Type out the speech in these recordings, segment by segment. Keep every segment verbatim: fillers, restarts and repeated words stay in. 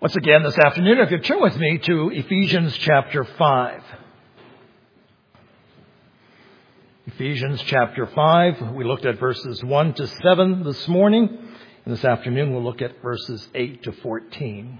Once again this afternoon, if you turn with me to Ephesians chapter five. Ephesians chapter five. We looked at verses one to seven this morning. And this afternoon we'll look at verses eight to fourteen.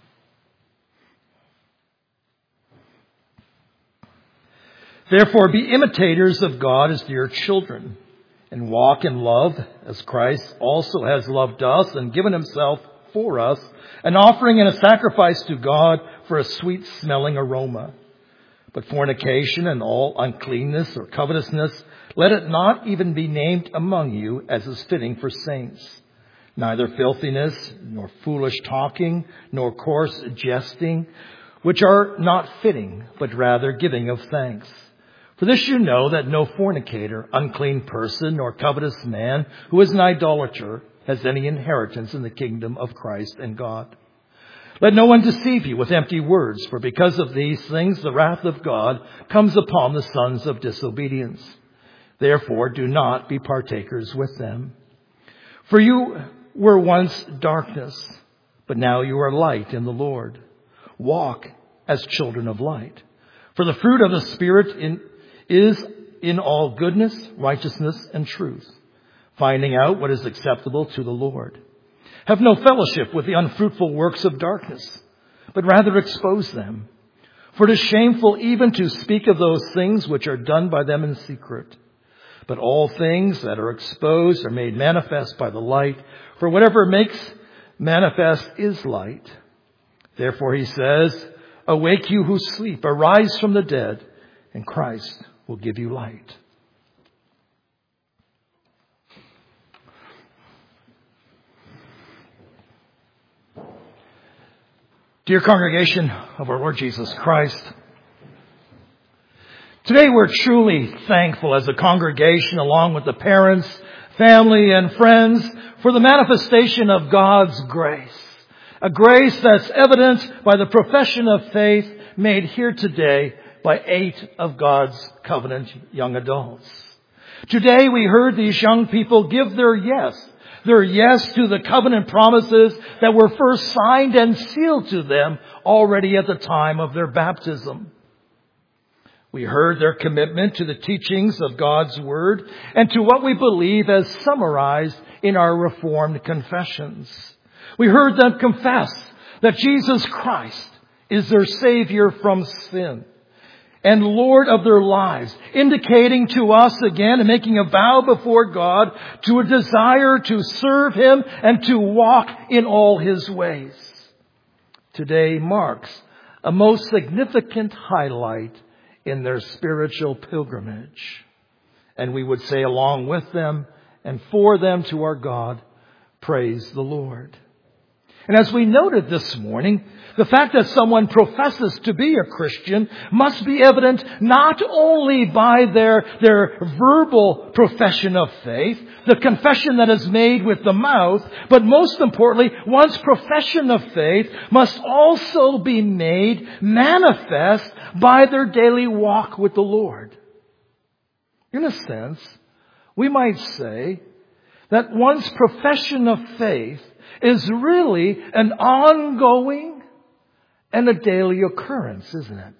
Therefore, be imitators of God as dear children, and walk in love as Christ also has loved us and given himself for us, an offering and a sacrifice to God for a sweet-smelling aroma. But fornication and all uncleanness or covetousness, let it not even be named among you as is fitting for saints. Neither filthiness, nor foolish talking, nor coarse jesting, which are not fitting, but rather giving of thanks. For this you know that no fornicator, unclean person, nor covetous man, who is an idolater, has any inheritance in the kingdom of Christ and God. Let no one deceive you with empty words, for because of these things the wrath of God comes upon the sons of disobedience. Therefore do not be partakers with them. For you were once darkness, but now you are light in the Lord. Walk as children of light. For the fruit of the Spirit in, is in all goodness, righteousness, and truth, finding out what is acceptable to the Lord. Have no fellowship with the unfruitful works of darkness, but rather expose them. For it is shameful even to speak of those things which are done by them in secret. But all things that are exposed are made manifest by the light, for whatever makes manifest is light. Therefore he says, awake you who sleep, arise from the dead, and Christ will give you light. Dear congregation of our Lord Jesus Christ, today we're truly thankful as a congregation, along with the parents, family, and friends, for the manifestation of God's grace. A grace that's evident by the profession of faith made here today by eight of God's covenant young adults. Today we heard these young people give their yes. Their yes to the covenant promises that were first signed and sealed to them already at the time of their baptism. We heard their commitment to the teachings of God's Word and to what we believe as summarized in our Reformed confessions. We heard them confess that Jesus Christ is their Savior from sin and Lord of their lives, indicating to us again and making a vow before God to a desire to serve Him and to walk in all His ways. Today marks a most significant highlight in their spiritual pilgrimage. And we would say along with them and for them to our God, praise the Lord. And as we noted this morning, the fact that someone professes to be a Christian must be evident not only by their, their verbal profession of faith, the confession that is made with the mouth, but most importantly, one's profession of faith must also be made manifest by their daily walk with the Lord. In a sense, we might say that one's profession of faith is really an ongoing and a daily occurrence, isn't it?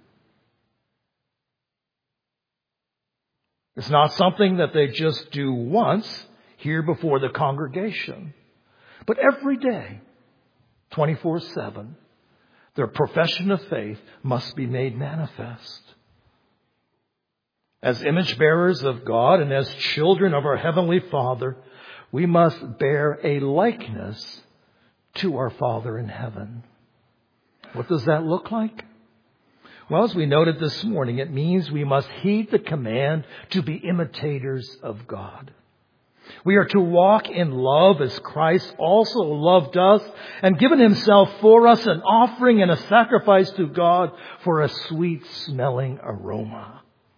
It's not something that they just do once here before the congregation, but every day, twenty-four seven, their profession of faith must be made manifest. As image bearers of God and as children of our Heavenly Father, we must bear a likeness to our Father in heaven. What does that look like? Well, as we noted this morning, it means we must heed the command to be imitators of God. We are to walk in love as Christ also loved us and given Himself for us, an offering and a sacrifice to God for a sweet-smelling aroma.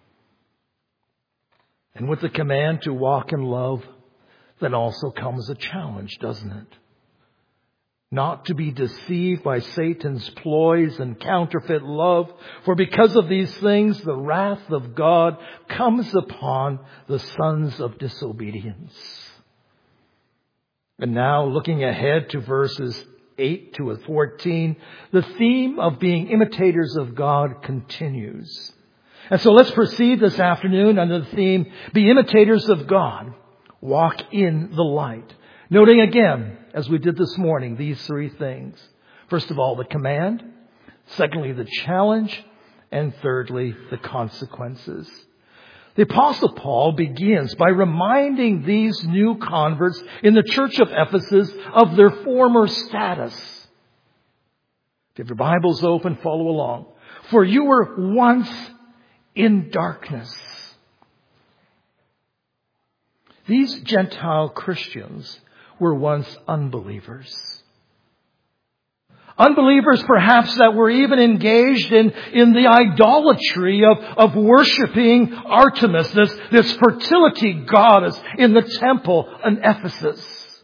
And with the command to walk in love, then also comes a challenge, doesn't it? Not to be deceived by Satan's ploys and counterfeit love, for because of these things the wrath of God comes upon the sons of disobedience. And now looking ahead to verses eight to fourteen, the theme of being imitators of God continues. And so let's proceed this afternoon under the theme, be imitators of God, walk in the light. Noting again, as we did this morning, these three things. First of all, the command. Secondly, the challenge. And thirdly, the consequences. The Apostle Paul begins by reminding these new converts in the church of Ephesus of their former status. If you have your Bibles open, follow along. For you were once in darkness. These Gentile Christians were once unbelievers. Unbelievers perhaps that were even engaged in, in the idolatry of, of worshiping Artemis, this, this fertility goddess in the temple in Ephesus.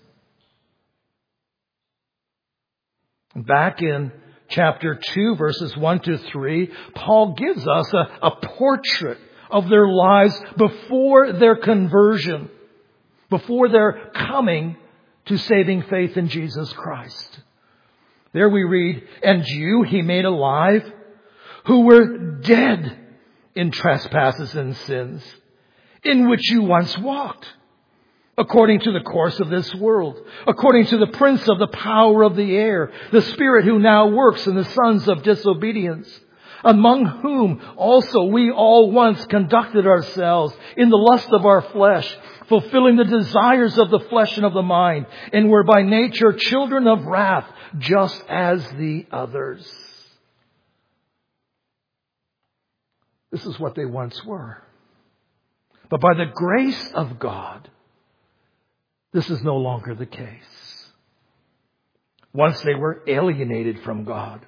Back in chapter two, verses one to three, Paul gives us a, a portrait of their lives before their conversion, before their coming to saving faith in Jesus Christ. There we read, and you he made alive who were dead in trespasses and sins, in which you once walked, according to the course of this world, according to the prince of the power of the air, the spirit who now works in the sons of disobedience, among whom also we all once conducted ourselves in the lust of our flesh, fulfilling the desires of the flesh and of the mind, and were by nature children of wrath, just as the others. This is what they once were. But by the grace of God, this is no longer the case. Once they were alienated from God.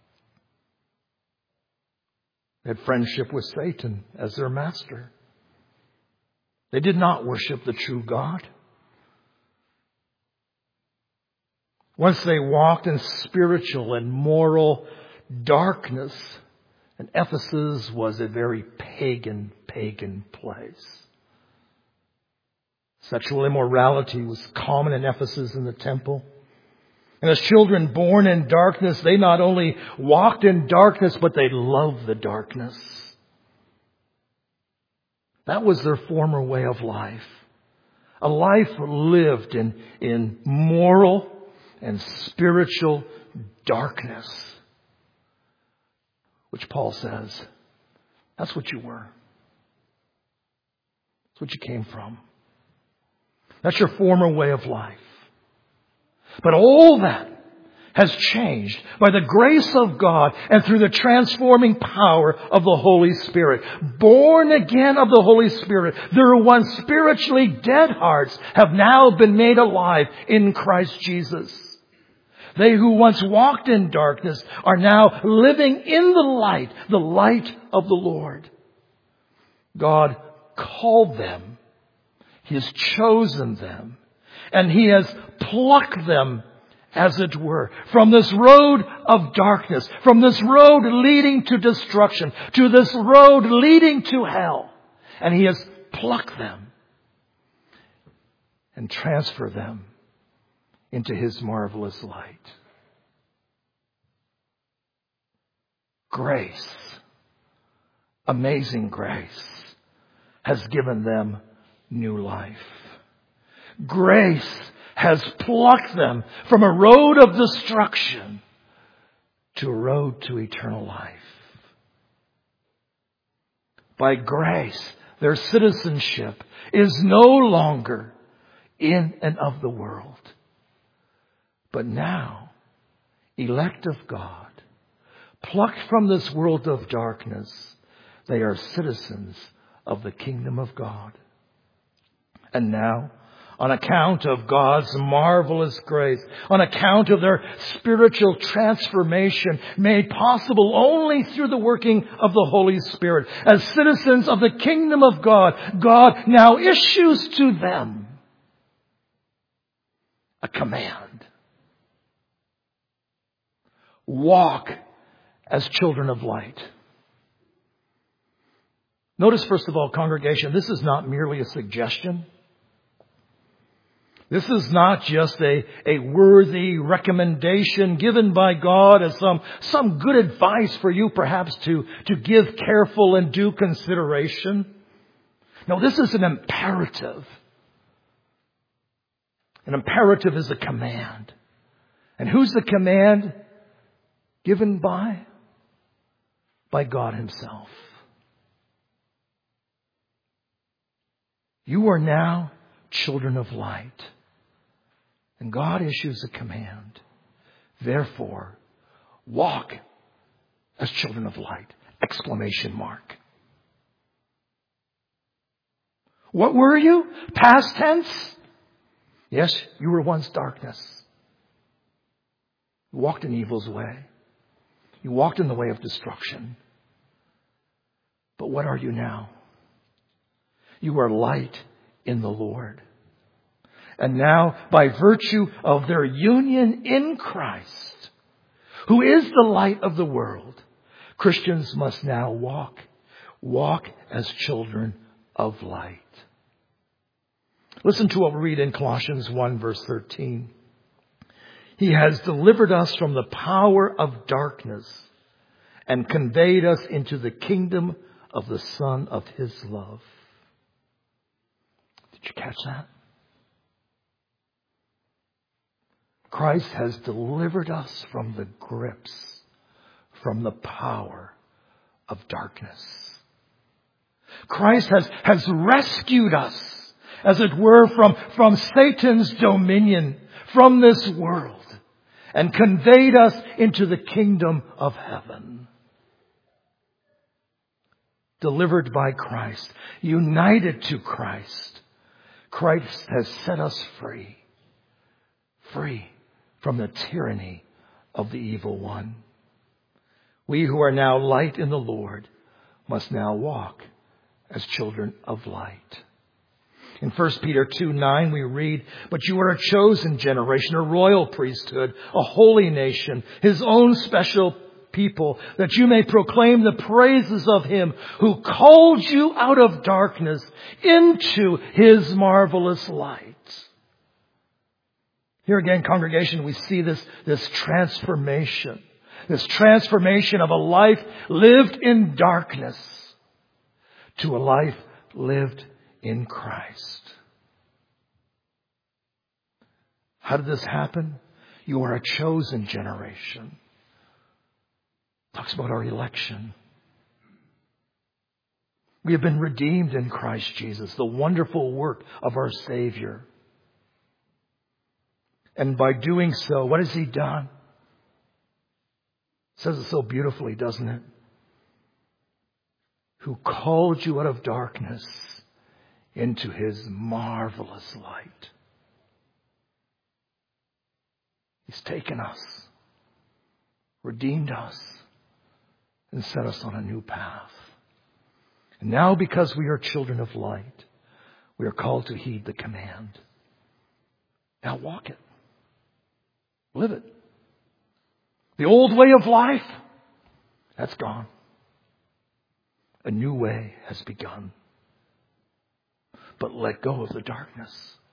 They had friendship with Satan as their master. They did not worship the true God. Once they walked in spiritual and moral darkness, and Ephesus was a very pagan, pagan place. Sexual immorality was common in Ephesus in the temple. And as children born in darkness, they not only walked in darkness, but they loved the darkness. That was their former way of life. A life lived in, in moral and spiritual darkness. Which Paul says, that's what you were. That's what you came from. That's your former way of life. But all that has changed by the grace of God and through the transforming power of the Holy Spirit. Born again of the Holy Spirit, their once spiritually dead hearts have now been made alive in Christ Jesus. They who once walked in darkness are now living in the light, the light of the Lord. God called them. He has chosen them. And He has plucked them, as it were, from this road of darkness, from this road leading to destruction, to this road leading to hell. And He has plucked them and transferred them into His marvelous light. Grace, amazing grace, has given them new life. Grace has plucked them from a road of destruction to a road to eternal life. By grace, their citizenship is no longer in and of the world, but now, elect of God, plucked from this world of darkness, they are citizens of the kingdom of God. And now, on account of God's marvelous grace, on account of their spiritual transformation made possible only through the working of the Holy Spirit, as citizens of the kingdom of God, God now issues to them a command. Walk as children of light. Notice, first of all, congregation, this is not merely a suggestion. This is not just a, a worthy recommendation given by God as some, some good advice for you perhaps to, to give careful and due consideration. No, this is an imperative. An imperative is a command. And who's the command given by? By God Himself. You are now children of light. And God issues a command. Therefore, walk as children of light. Exclamation mark. What were you? Past tense? Yes, you were once darkness. You walked in evil's way. You walked in the way of destruction. But what are you now? You are light in the Lord. And now, by virtue of their union in Christ, who is the light of the world, Christians must now walk, walk as children of light. Listen to what we read in Colossians one verse thirteen. He has delivered us from the power of darkness and conveyed us into the kingdom of the Son of His love. Did you catch that? Christ has delivered us from the grips, from the power of darkness. Christ has, has rescued us, as it were, from, from Satan's dominion, from this world, and conveyed us into the kingdom of heaven. Delivered by Christ, united to Christ, Christ has set us free, free from the tyranny of the evil one. We who are now light in the Lord must now walk as children of light. In First Peter two nine we read, "But you are a chosen generation, a royal priesthood, a holy nation, His own special people, that you may proclaim the praises of Him who called you out of darkness into His marvelous light." Here again, congregation, we see this, this transformation. This transformation of a life lived in darkness to a life lived in Christ. How did this happen? You are a chosen generation. Talks about our election. We have been redeemed in Christ Jesus, the wonderful work of our Savior. And by doing so, what has He done? It says it so beautifully, doesn't it? Who called you out of darkness into His marvelous light. He's taken us, redeemed us, and set us on a new path. And now, because we are children of light, we are called to heed the command. Now walk it. Live it. The old way of life, that's gone. A new way has begun. But let go of the darkness.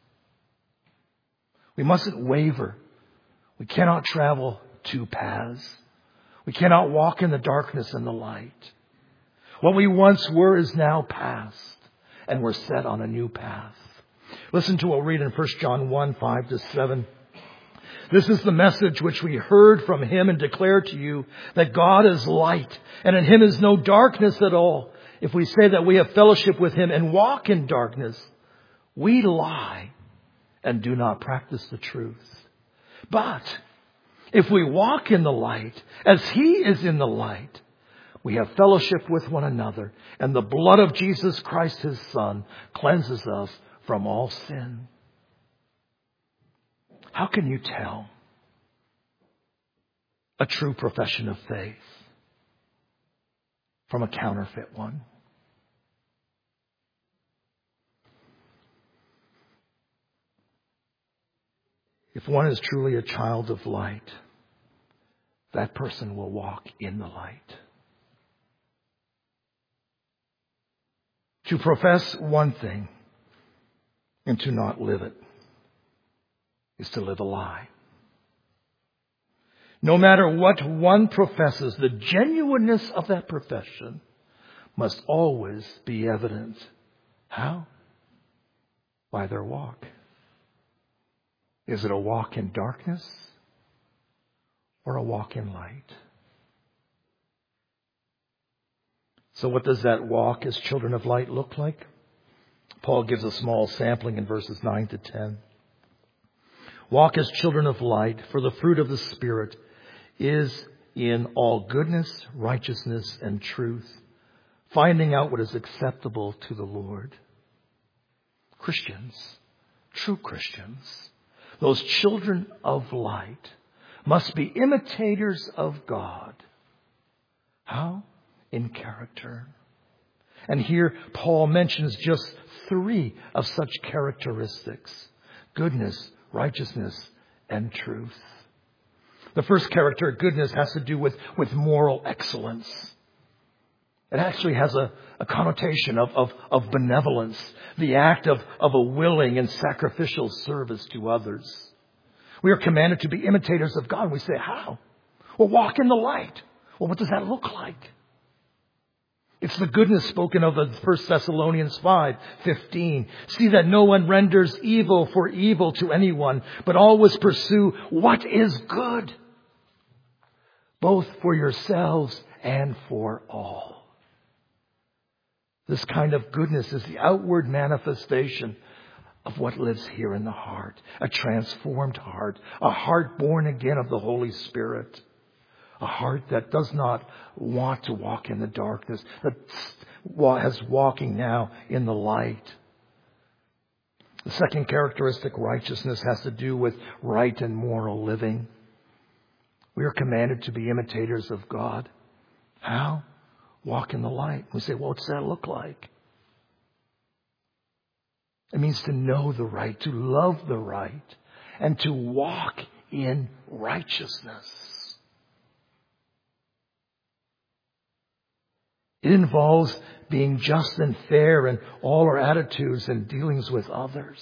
We mustn't waver. We cannot travel two paths. We cannot walk in the darkness and the light. What we once were is now past, and we're set on a new path. Listen to what we read in First John one, five to seven. "This is the message which we heard from Him and declare to you, that God is light, and in Him is no darkness at all. If we say that we have fellowship with Him and walk in darkness, we lie and do not practice the truth. But if we walk in the light, as He is in the light, we have fellowship with one another, and the blood of Jesus Christ, His Son, cleanses us from all sin." How can you tell a true profession of faith from a counterfeit one? If one is truly a child of light, that person will walk in the light. To profess one thing and to not live it is to live a lie. No matter what one professes, the genuineness of that profession must always be evident. How? By their walk. Is it a walk in darkness or a walk in light? So what does that walk as children of light look like? Paul gives a small sampling in verses nine to ten. Walk as children of light, for the fruit of the Spirit is in all goodness, righteousness, and truth, finding out what is acceptable to the Lord. Christians, true Christians, those children of light, must be imitators of God. How? In character. And here Paul mentions just three of such characteristics: goodness, righteousness, and truth. The first character, goodness, has to do with, with moral excellence. It actually has a, a connotation of, of, of benevolence, the act of, of a willing and sacrificial service to others. We are commanded to be imitators of God. We say, how? Well, walk in the light. Well, what does that look like? It's the goodness spoken of in First Thessalonians five fifteen. See that no one renders evil for evil to anyone, but always pursue what is good, both for yourselves and for all. This kind of goodness is the outward manifestation of what lives here in the heart. A transformed heart, a heart born again of the Holy Spirit. A heart that does not want to walk in the darkness, that is walking now in the light. The second characteristic, righteousness, has to do with right and moral living. We are commanded to be imitators of God. How? Walk in the light. We say, well, what's that look like? It means to know the right, to love the right, and to walk in righteousness. It involves being just and fair in all our attitudes and dealings with others.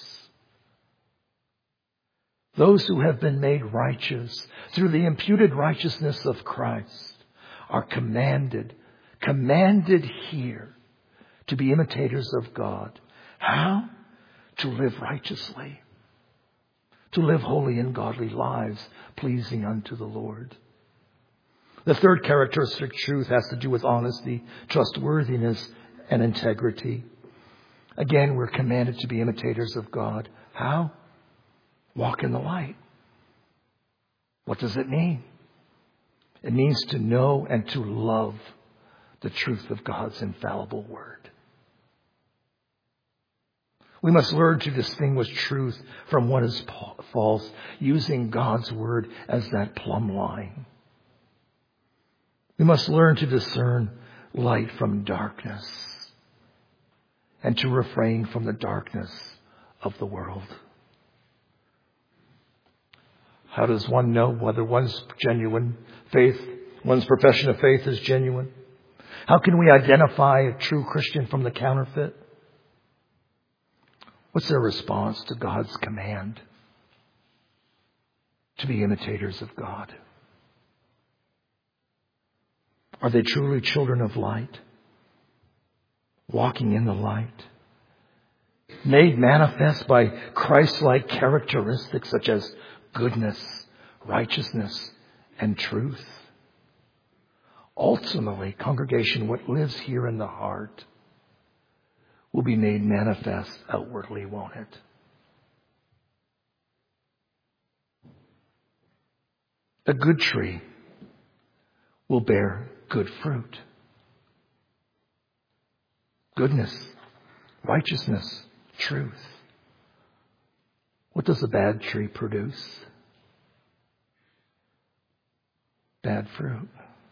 Those who have been made righteous through the imputed righteousness of Christ are commanded, commanded here to be imitators of God. How? To live righteously. To live holy and godly lives, pleasing unto the Lord. The third characteristic, truth, has to do with honesty, trustworthiness, and integrity. Again, we're commanded to be imitators of God. How? Walk in the light. What does it mean? It means to know and to love the truth of God's infallible word. We must learn to distinguish truth from what is false, using God's word as that plumb line. We must learn to discern light from darkness and to refrain from the darkness of the world. How does one know whether one's genuine faith, one's profession of faith is genuine? How can we identify a true Christian from the counterfeit? What's their response to God's command to be imitators of God? Are they truly children of light, walking in the light, made manifest by Christ-like characteristics such as goodness, righteousness, and truth? Ultimately, congregation, what lives here in the heart will be made manifest outwardly, won't it? A good tree will bear good fruit. Goodness, righteousness, truth. What does a bad tree produce? Bad fruit.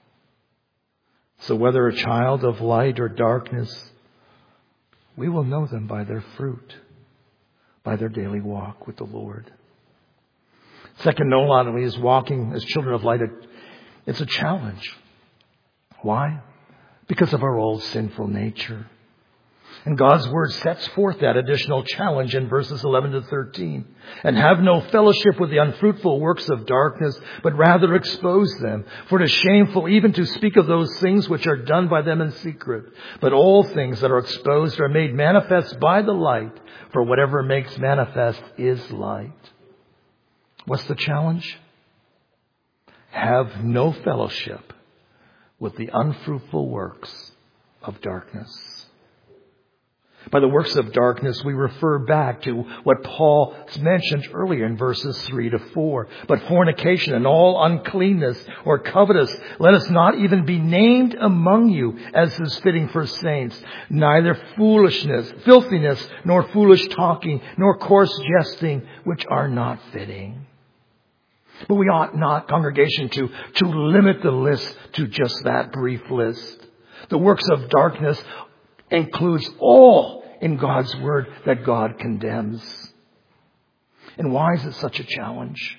So whether a child of light or darkness, we will know them by their fruit, by their daily walk with the Lord. Second, not only is walking as children of light, it's a challenge. Why? Because of our old sinful nature. And God's Word sets forth that additional challenge in verses eleven to thirteen. And have no fellowship with the unfruitful works of darkness, but rather expose them. For it is shameful even to speak of those things which are done by them in secret. But all things that are exposed are made manifest by the light. For whatever makes manifest is light. What's the challenge? Have no fellowship with the unfruitful works of darkness. By the works of darkness, we refer back to what Paul mentioned earlier in verses three to four. But fornication and all uncleanness or covetous, let us not even be named among you, as is fitting for saints. Neither foolishness, filthiness, nor foolish talking, nor coarse jesting, which are not fitting. But we ought not, congregation, to, to limit the list to just that brief list. The works of darkness includes all in God's Word that God condemns. And why is it such a challenge?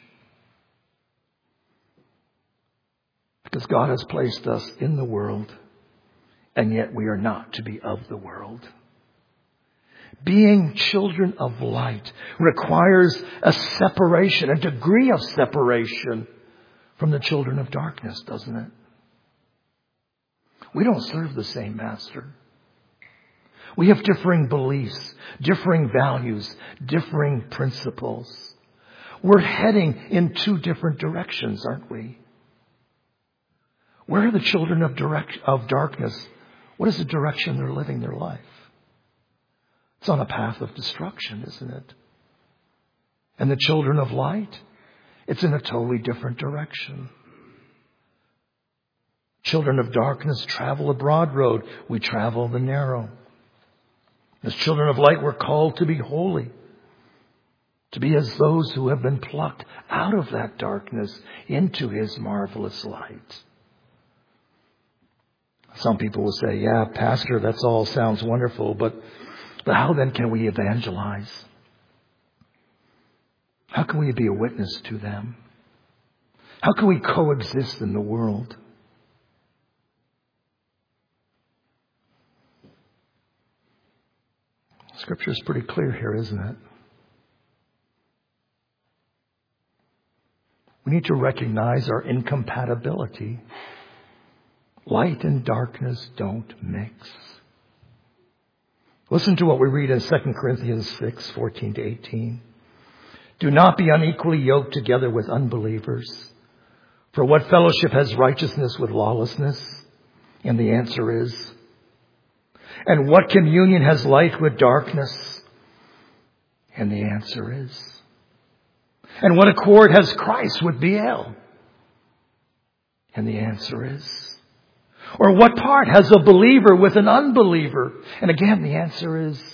Because God has placed us in the world, and yet we are not to be of the world. Being children of light requires a separation, a degree of separation from the children of darkness, doesn't it? We don't serve the same master. We have differing beliefs, differing values, differing principles. We're heading in two different directions, aren't we? Where are the children of, direct, of darkness? What is the direction they're living their life? It's on a path of destruction, isn't it? And the children of light, it's in a totally different direction. Children of darkness travel a broad road. We travel the narrow. As children of light, we're called to be holy, to be as those who have been plucked out of that darkness into His marvelous light. Some people will say, yeah, Pastor, that's all sounds wonderful, but, but how then can we evangelize? How can we be a witness to them? How can we coexist in the world? Scripture is pretty clear here, isn't it? We need to recognize our incompatibility. Light and darkness don't mix. Listen to what we read in Second Corinthians six, fourteen to eighteen. Do not be unequally yoked together with unbelievers. For what fellowship has righteousness with lawlessness? And the answer is, and what communion has light with darkness? And the answer is, and what accord has Christ with Baal? And the answer is, or what part has a believer with an unbeliever? And again, the answer is,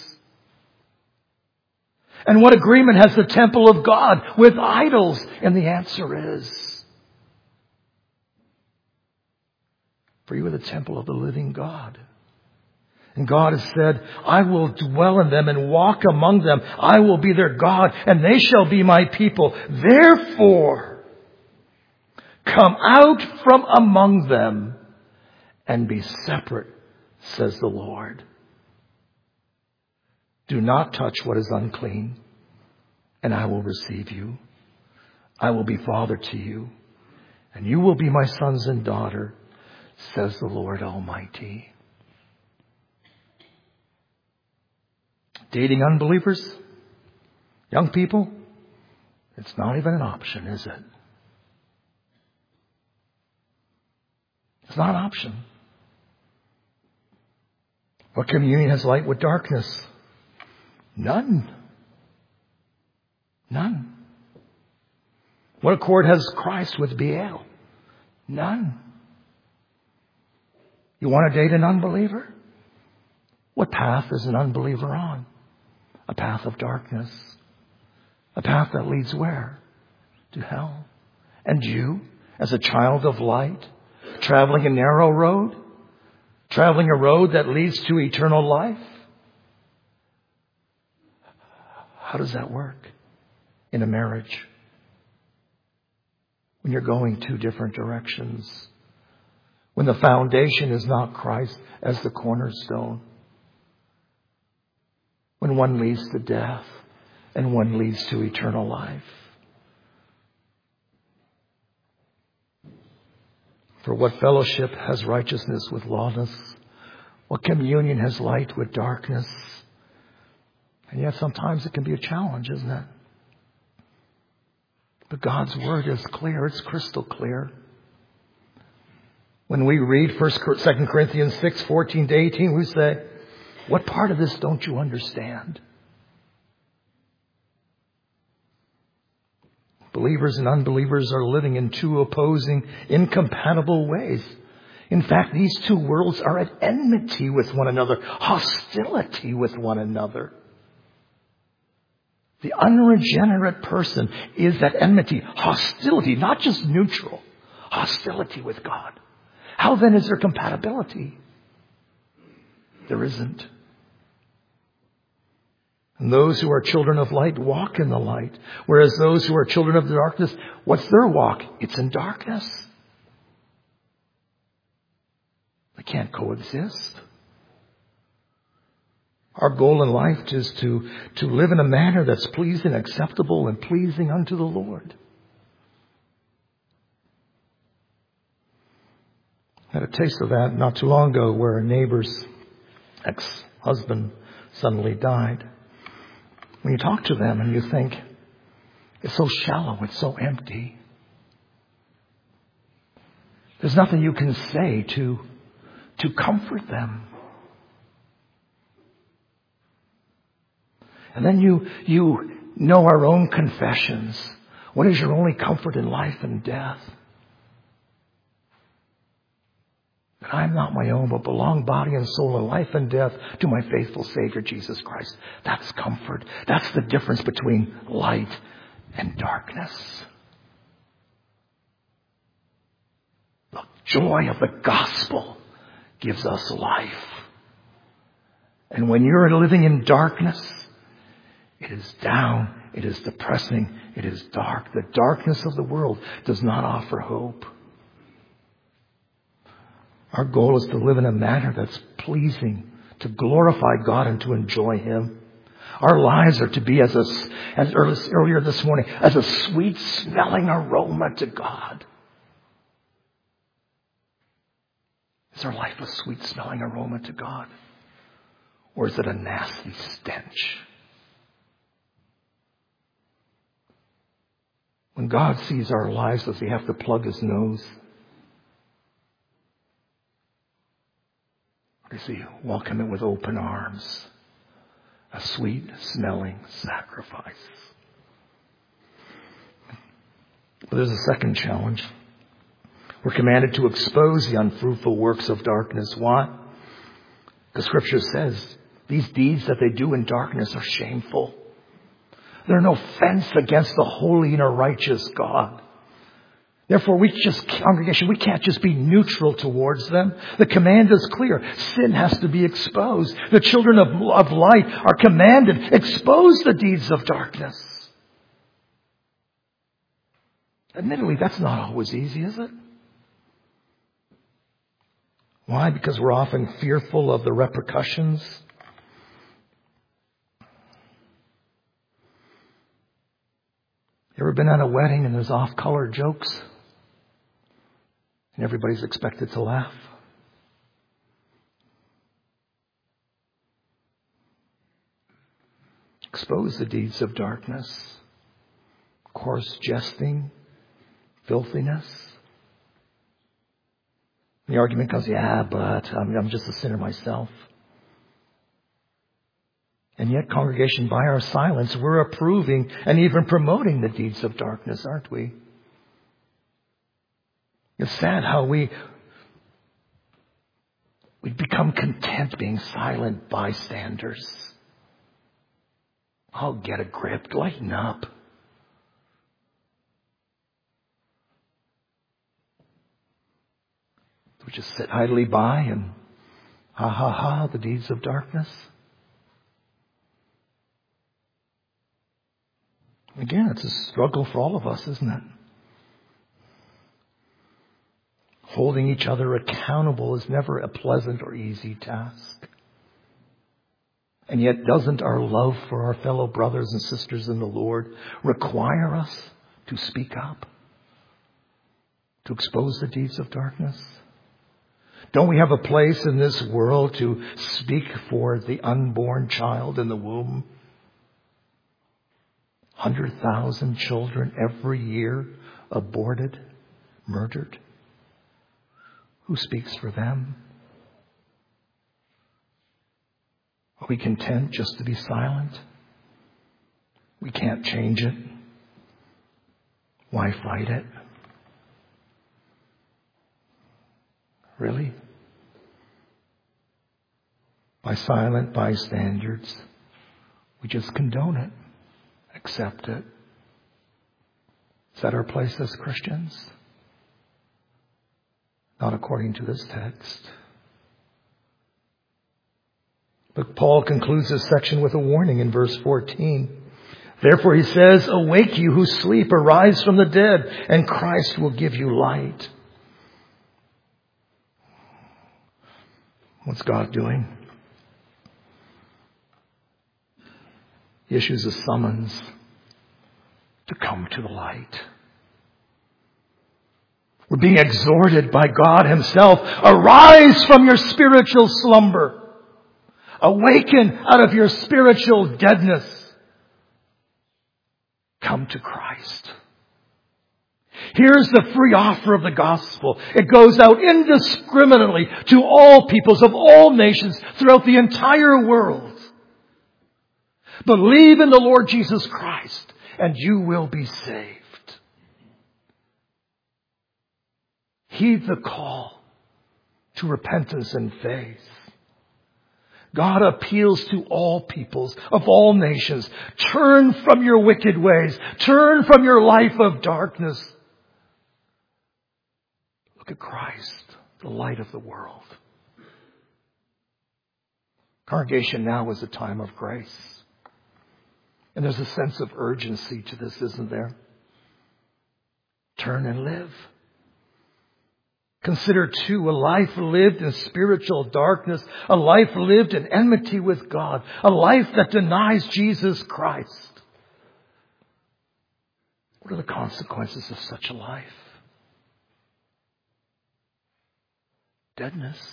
and what agreement has the temple of God with idols? And the answer is, for you are the temple of the living God. And God has said, I will dwell in them and walk among them. I will be their God, and they shall be my people. Therefore, come out from among them and be separate, says the Lord. Do not touch what is unclean, and I will receive you. I will be father to you, and you will be my sons and daughter, says the Lord Almighty. Dating unbelievers? Young people? It's not even an option, is it? It's not an option. What communion has light with darkness? None. None. What accord has Christ with Baal? None. You want to date an unbeliever? What path is an unbeliever on? A path of darkness. A path that leads where? To hell. And you, as a child of light, traveling a narrow road, traveling a road that leads to eternal life. How does that work in a marriage? When you're going two different directions. When the foundation is not Christ as the cornerstone. when one leads to death and one leads to eternal life. For what fellowship has righteousness with lawlessness? What communion has light with darkness? And yet sometimes it can be a challenge, isn't it? But God's Word is clear. It's crystal clear. When we read First, Second Corinthians six, fourteen to eighteen, we say, what part of this don't you understand? Believers and unbelievers are living in two opposing, incompatible ways. In fact, these two worlds are at enmity with one another, hostility with one another. The unregenerate person is at enmity, hostility, not just neutral, hostility with God. How then is there compatibility? There isn't. And those who are children of light walk in the light. Whereas those who are children of the darkness, what's their walk? It's in darkness. They can't coexist. Our goal in life is to, to live in a manner that's pleasing, acceptable, and pleasing unto the Lord. I had a taste of that not too long ago where a neighbor's ex-husband suddenly died. When you talk to them and you think, it's so shallow, it's so empty. There's nothing you can say to, to comfort them. And then you, you know our own confessions. What is your only comfort in life and death? That I am not my own, but belong body and soul in life and death to my faithful Savior, Jesus Christ. That's comfort. That's the difference between light and darkness. The joy of the gospel gives us life. And when you're living in darkness, it is down, it is depressing, it is dark. The darkness of the world does not offer hope. Our goal is to live in a manner that's pleasing, to glorify God and to enjoy Him. Our lives are to be, as, a, as earlier this morning, as a sweet-smelling aroma to God. Is our life a sweet-smelling aroma to God? Or is it a nasty stench? When God sees our lives, does He have to plug His nose? Or does He welcome it with open arms? A sweet-smelling sacrifice. But there's a second challenge. We're commanded to expose the unfruitful works of darkness. Why? The Scripture says these deeds that they do in darkness are shameful. They're an offense against the holy and a righteous God. Therefore, we just, congregation, we can't just be neutral towards them. The command is clear. Sin has to be exposed. The children of, of light are commanded, expose the deeds of darkness. Admittedly, that's not always easy, is it? Why? Because we're often fearful of the repercussions. You ever been at a wedding and there's off-color jokes? And everybody's expected to laugh? Expose the deeds of darkness. Coarse jesting, filthiness. The argument comes, yeah, but I'm, I'm just a sinner myself. And yet, congregation, by our silence, we're approving and even promoting the deeds of darkness, aren't we? It's sad how we we become content being silent bystanders. Oh, get a grip, lighten up. We just sit idly by and ha ha ha, the deeds of darkness. Again, it's a struggle for all of us, isn't it? Holding each other accountable is never a pleasant or easy task. And yet doesn't our love for our fellow brothers and sisters in the Lord require us to speak up? To expose the deeds of darkness? Don't we have a place in this world to speak for the unborn child in the womb? one hundred thousand children every year aborted, murdered. Who speaks for them? Are we content just to be silent? We can't change it. Why fight it? Really? By silent bystanders, we just condone it, accept it. Is that our place as Christians? Not according to this text. But Paul concludes this section with a warning in verse fourteen. Therefore he says, awake you who sleep, arise from the dead, and Christ will give you light. What's God doing? He issues a summons to come to the light. We're being exhorted by God Himself. Arise from your spiritual slumber. Awaken out of your spiritual deadness. Come to Christ. Here's the free offer of the gospel. It goes out indiscriminately to all peoples of all nations throughout the entire world. Believe in the Lord Jesus Christ and you will be saved. Heed the call to repentance and faith. God appeals to all peoples of all nations. Turn from your wicked ways. Turn from your life of darkness. Look at Christ, the light of the world. Congregation, now is a time of grace. And there's a sense of urgency to this, isn't there? Turn and live. Consider too a life lived in spiritual darkness, a life lived in enmity with God, a life that denies Jesus Christ. What are the consequences of such a life? Deadness.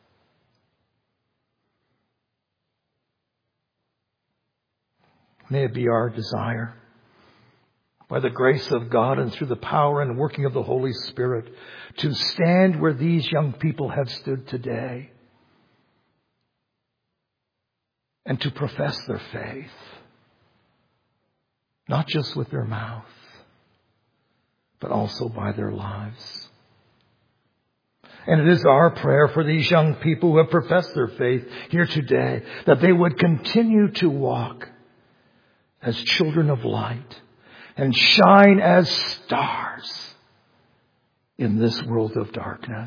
May it be our desire, by the grace of God and through the power and working of the Holy Spirit, to stand where these young people have stood today and to profess their faith, not just with their mouth, but also by their lives. And it is our prayer for these young people who have professed their faith here today, that they would continue to walk as children of light and shine as stars in this world of darkness.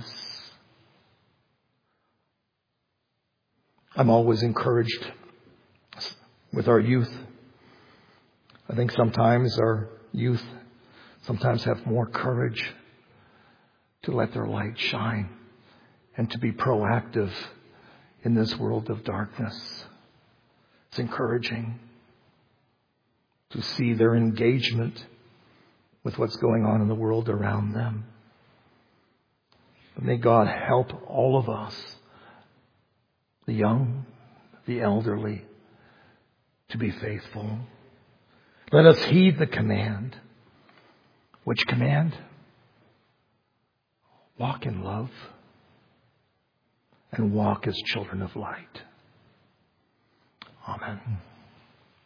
I'm always encouraged with our youth. I think sometimes our youth sometimes have more courage to let their light shine and to be proactive in this world of darkness. It's encouraging to see their engagement with what's going on in the world around them. But may God help all of us, the young, the elderly, to be faithful. Let us heed the command. Which command? Walk in love and walk as children of light. Amen.